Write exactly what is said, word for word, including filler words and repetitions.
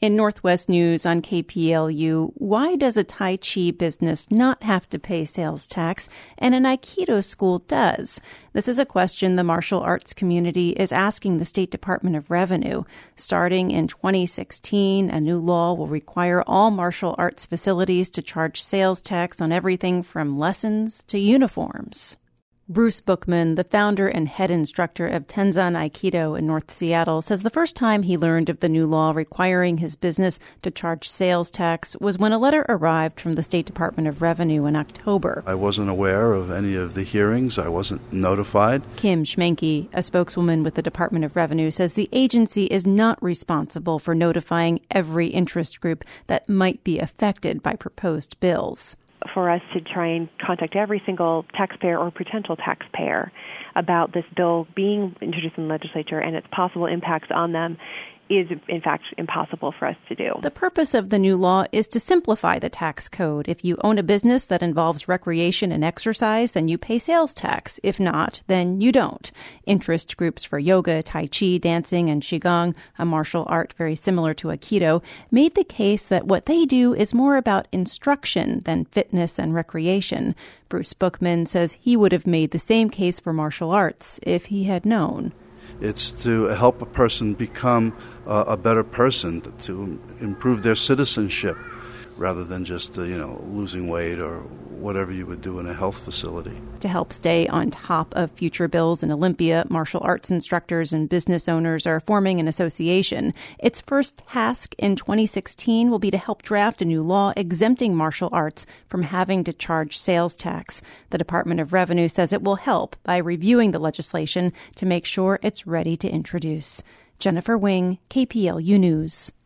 In Northwest News on K P L U, why does a Tai Chi business not have to pay sales tax and an Aikido school does? This is a question the martial arts community is asking the State Department of Revenue. Starting in twenty sixteen, a new law will require all martial arts facilities to charge sales tax on everything from lessons to uniforms. Bruce Bookman, the founder and head instructor of Tenzan Aikido in North Seattle, says the first time he learned of the new law requiring his business to charge sales tax was when a letter arrived from the State Department of Revenue in October. I wasn't aware of any of the hearings. I wasn't notified. Kim Schmenke, a spokeswoman with the Department of Revenue, says the agency is not responsible for notifying every interest group that might be affected by proposed bills. For us to try and contact every single taxpayer or potential taxpayer about this bill being introduced in the legislature and its possible impacts on them is, in fact, impossible for us to do. The purpose of the new law is to simplify the tax code. If you own a business that involves recreation and exercise, then you pay sales tax. If not, then you don't. Interest groups for yoga, Tai Chi, dancing, and Qigong, a martial art very similar to Aikido, made the case that what they do is more about instruction than fitness and recreation. Bruce Bookman says he would have made the same case for martial arts if he had known. It's to help a person become uh, a better person, to improve their citizenship, rather than just, uh, you know, losing weight or whatever you would do in a health facility. To help stay on top of future bills in Olympia, martial arts instructors and business owners are forming an association. Its first task in twenty sixteen will be to help draft a new law exempting martial arts from having to charge sales tax. The Department of Revenue says it will help by reviewing the legislation to make sure it's ready to introduce. Jennifer Wing, K P L U News.